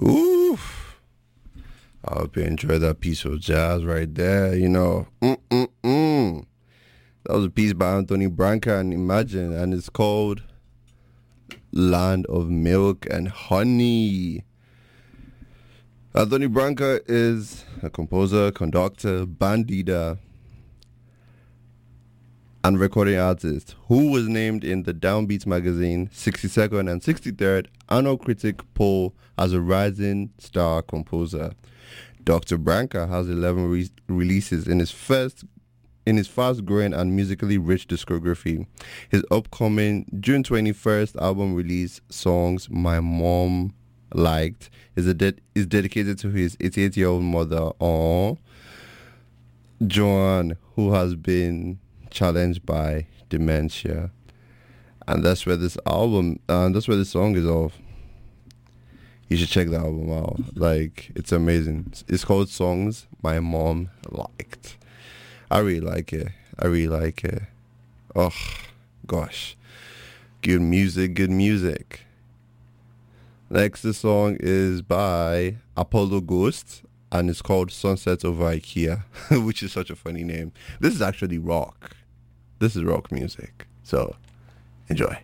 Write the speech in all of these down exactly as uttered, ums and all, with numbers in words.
Oof. I hope you enjoyed that piece of jazz right there. You know, mm-mm-mm. That was a piece by Anthony Branca and Imagine, and it's called Land of Milk and Honey. Anthony Branca is a composer, conductor, band leader, and recording artist who was named in the Downbeat magazine sixty-second and sixty-third annual critic poll as a rising star composer. Doctor Branca has eleven re- releases in his first in his fast-growing and musically rich discography. His upcoming June twenty-first album release, Songs My Mom Liked, is a de- is dedicated to his eighty-eight-year-old mother, Aww, Joanne, who has been challenged by dementia. And that's where this album, uh, that's where this song is off. You should check the album out. Like, it's amazing. It's called Songs My Mom Liked. I really like it. I really like it. Oh, gosh. Good music, good music. Next, the song is by Apollo Ghost, and it's called Sunset Over IKEA, which is such a funny name. This is actually rock. This is rock music. So, enjoy.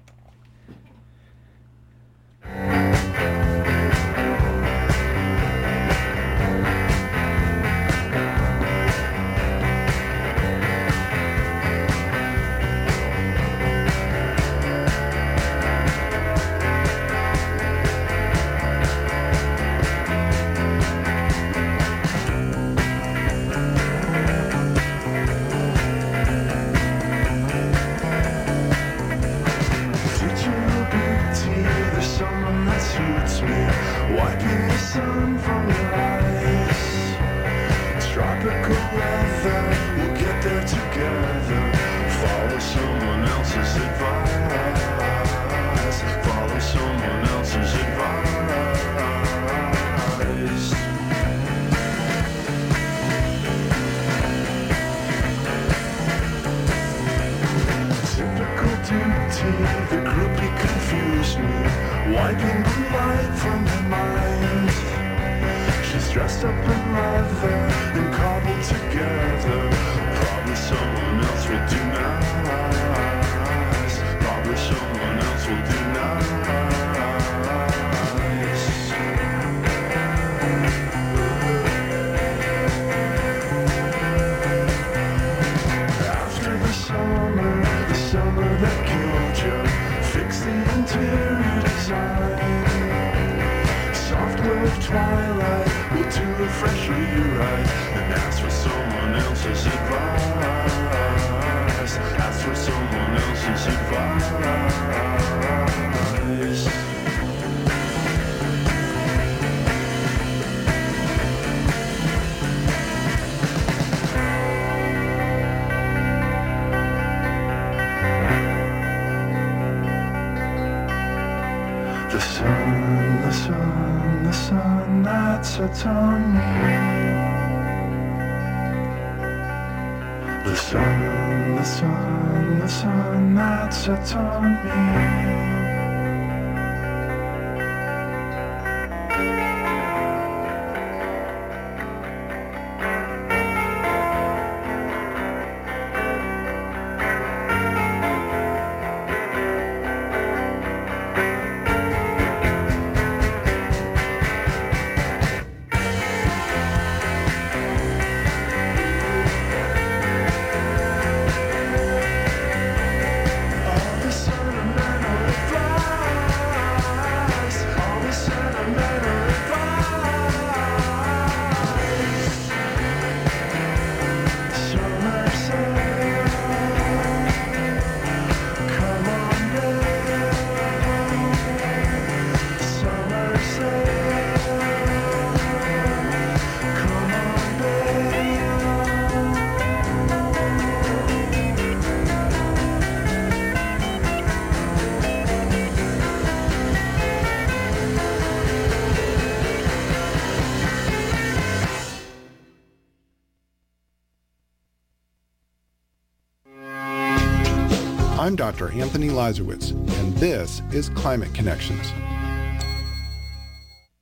I'm Doctor Anthony Leisowitz, and this is Climate Connections.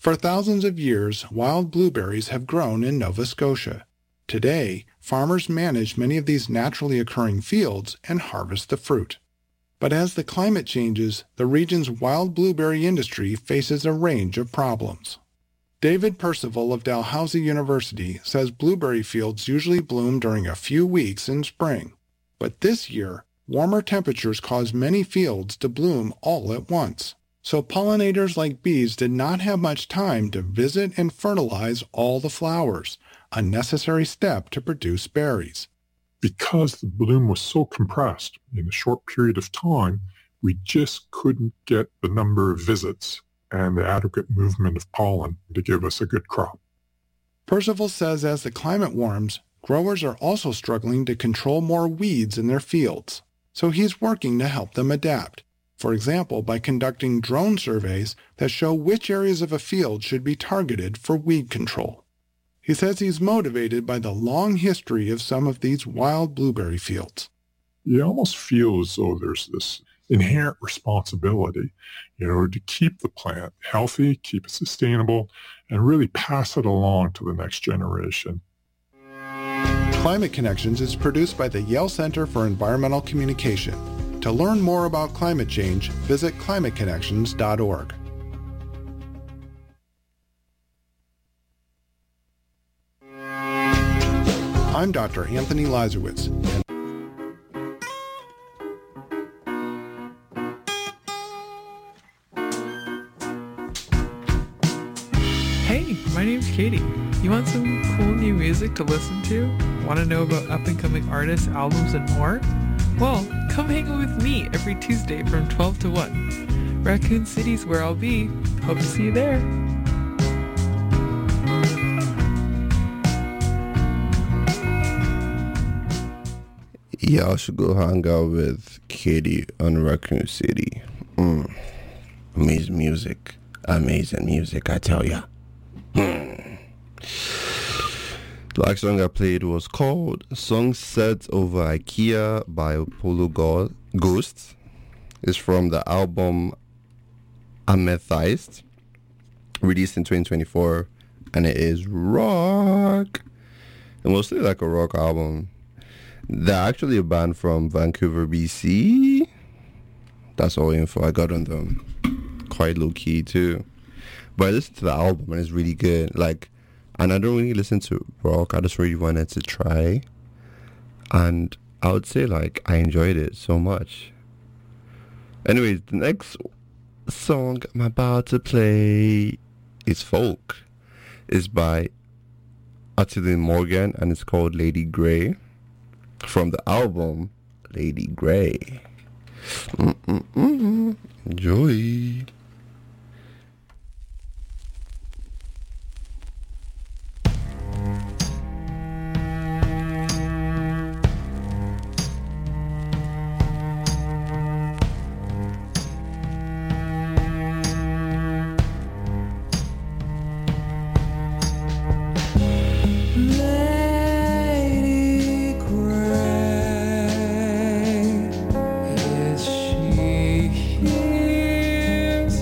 For thousands of years, wild blueberries have grown in Nova Scotia. Today, farmers manage many of these naturally occurring fields and harvest the fruit. But as the climate changes, the region's wild blueberry industry faces a range of problems. David Percival of Dalhousie University says blueberry fields usually bloom during a few weeks in spring. But this year, warmer temperatures caused many fields to bloom all at once. So pollinators like bees did not have much time to visit and fertilize all the flowers, a necessary step to produce berries. Because the bloom was so compressed in a short period of time, we just couldn't get the number of visits and the adequate movement of pollen to give us a good crop. Percival says as the climate warms, growers are also struggling to control more weeds in their fields. So he's working to help them adapt. For example, by conducting drone surveys that show which areas of a field should be targeted for weed control. He says he's motivated by the long history of some of these wild blueberry fields. You almost feel as though there's this inherent responsibility, you know, to keep the plant healthy, keep it sustainable, and really pass it along to the next generation. Climate Connections is produced by the Yale Center for Environmental Communication. To learn more about climate change, visit climate connections dot org. I'm Doctor Anthony Leisowitz. Hey, my name's Katie. You want some cool new music to listen to? Want to know about up-and-coming artists, albums, and more? Well, come hang out with me every Tuesday from twelve to one. Raccoon City's where I'll be. Hope to see you there. Y'all should go hang out with Katie on Raccoon City. Mm. Amazing music. Amazing music, I tell ya. Mm. The last song I played was called Sunset Over IKEA by Apollo Go- Ghost. It's from the album Amethyst, released in twenty twenty-four, and it is rock. And mostly like a rock album. They're actually a band from Vancouver, B C. That's all info I got on them. Quite low key too. But I listened to the album and it's really good. Like, and I don't really listen to rock. I just really wanted to try. And I would say, like, I enjoyed it so much. Anyways, the next song I'm about to play is folk. It's by Attila Morgan and it's called Lady Grey. From the album Lady Grey. Mm-mm-mm. Enjoy. Is she here?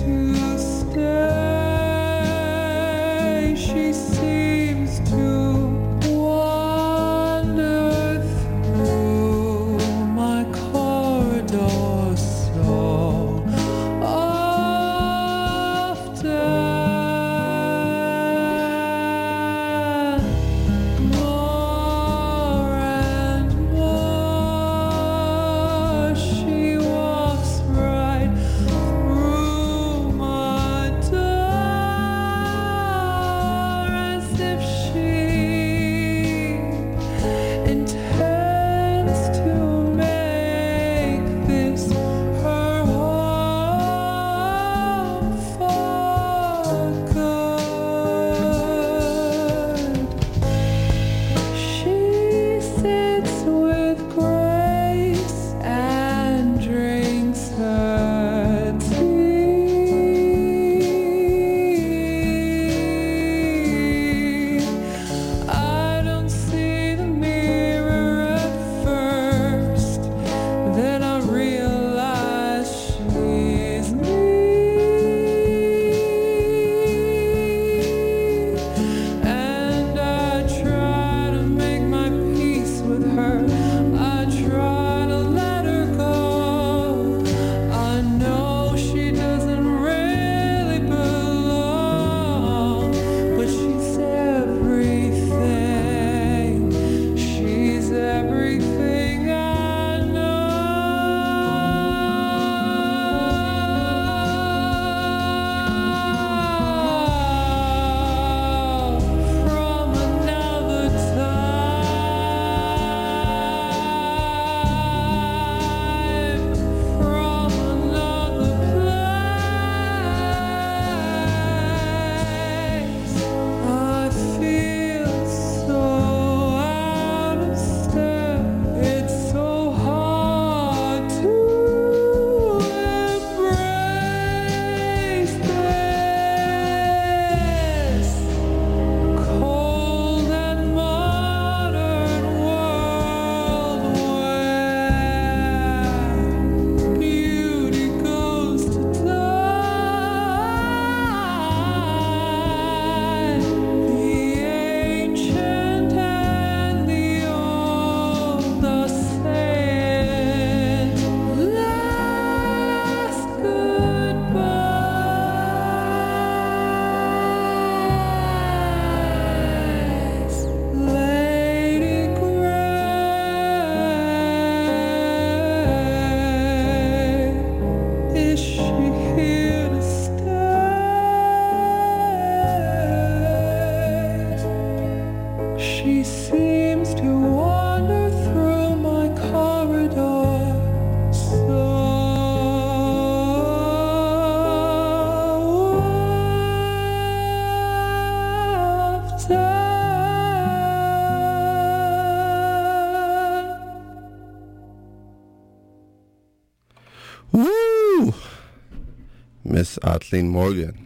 Kathleen Morgan.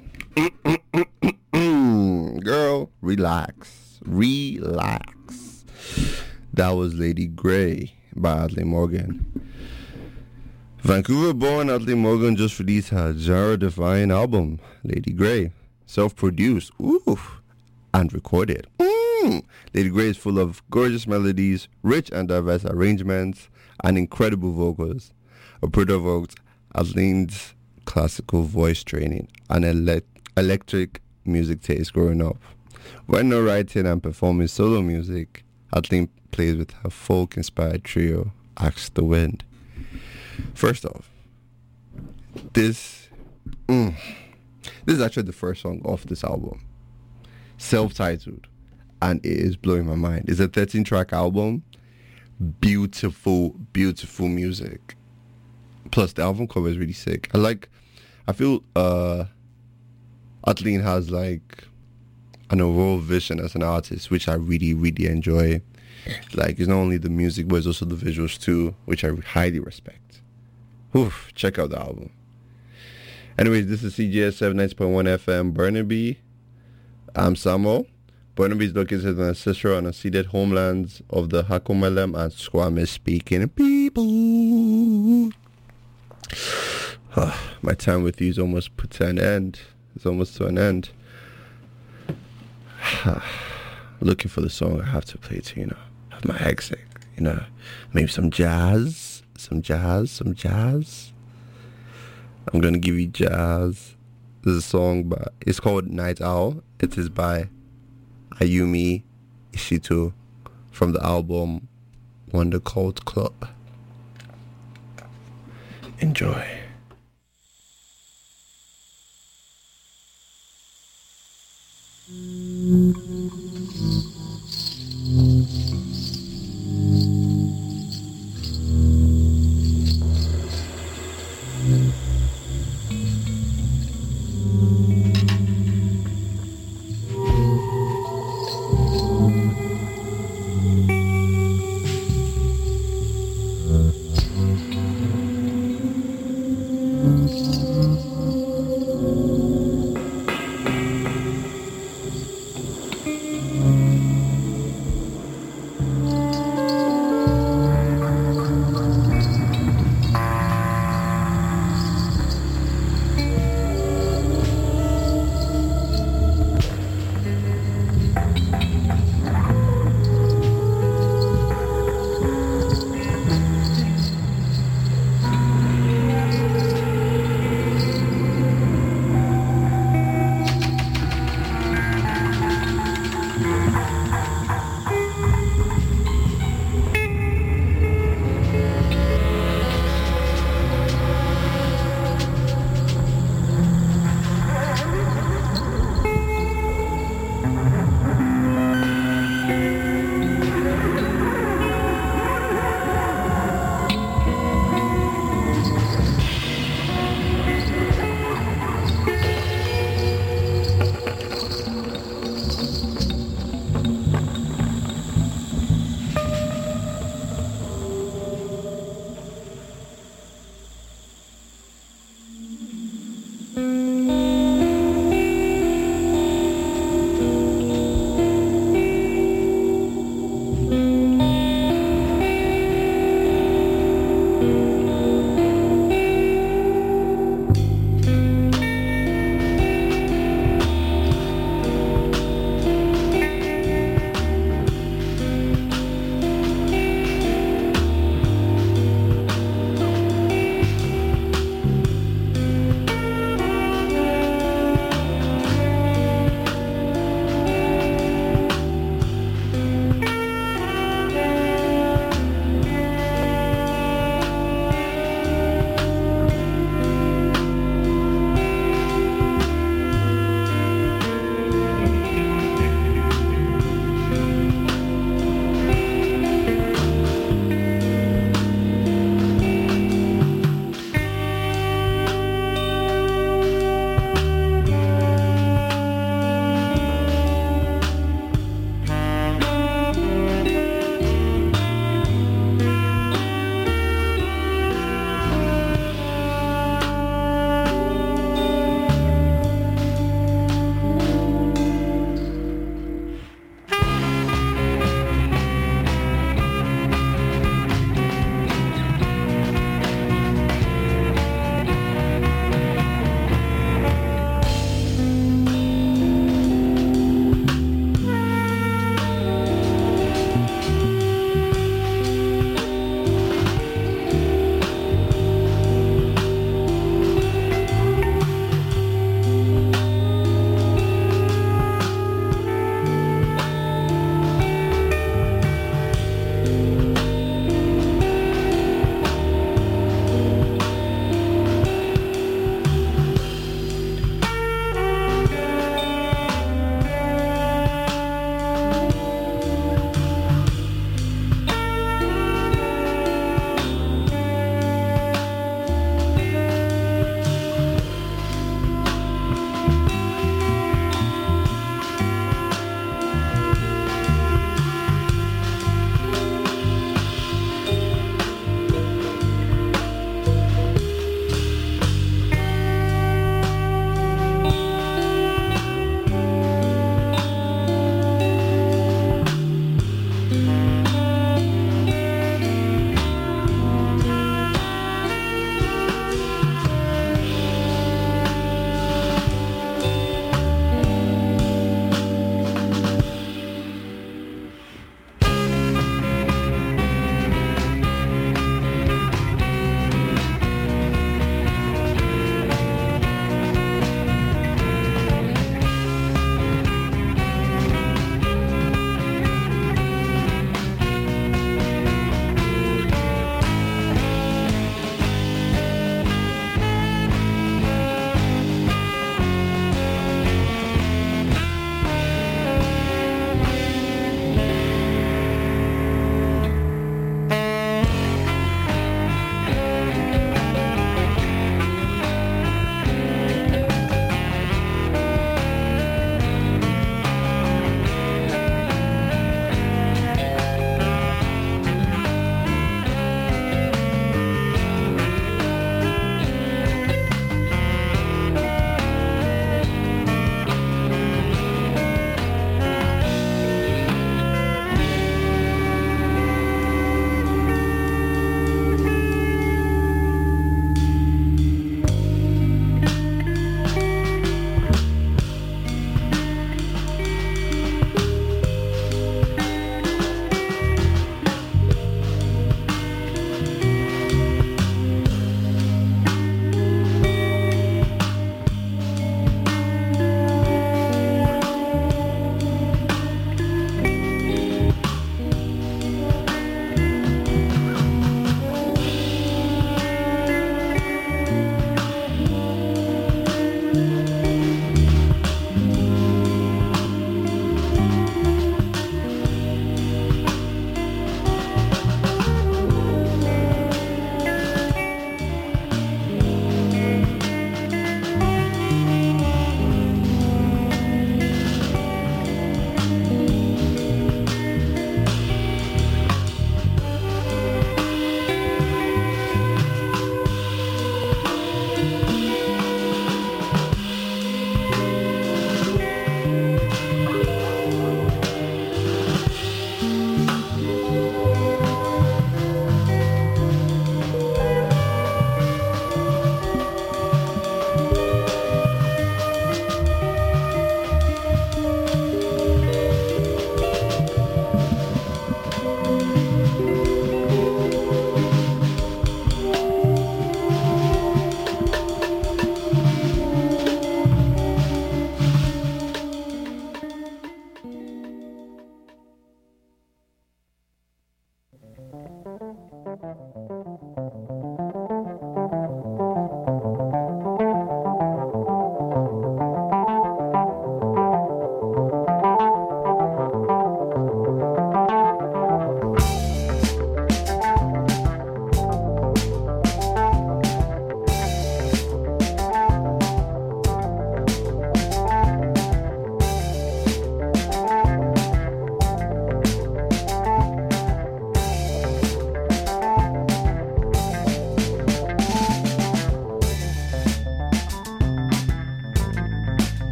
Girl, relax. Relax. That was Lady Grey by Kathleen Morgan. Vancouver-born Kathleen Morgan just released her genre-defying album, Lady Grey. Self-produced, ooh, and recorded. Mm. Lady Grey is full of gorgeous melodies, rich and diverse arrangements, and incredible vocals. A product of Kathleen's classical voice training and ele- electric music taste growing up. When not writing and performing solo music, Kathleen plays with her folk-inspired trio, Axe the Wind. First off, this mm, this is actually the first song off this album, self-titled, and it is blowing my mind. It's a thirteen-track album, beautiful, beautiful music. Plus, the album cover is really sick. I like, I feel uh, Kathleen has like an overall vision as an artist, which I really, really enjoy. Like, it's not only the music, but it's also the visuals too, which I highly respect. Oof, check out the album. Anyways, this is C G S seventy-nine point one F M Burnaby. I'm Samo. Burnaby is located in the ancestral and unceded homelands of the Hakomelem and Squamish-speaking people. My time with you is almost put to an end. It's almost to an end. Looking for the song I have to play to, you know, have my exit, you know, maybe some jazz. Some jazz, some jazz. I'm gonna give you jazz. This is a song, but it's called Night Owl. It is by Ayumi Ishito from the album Wonder Cult Club. Enjoy. Mm.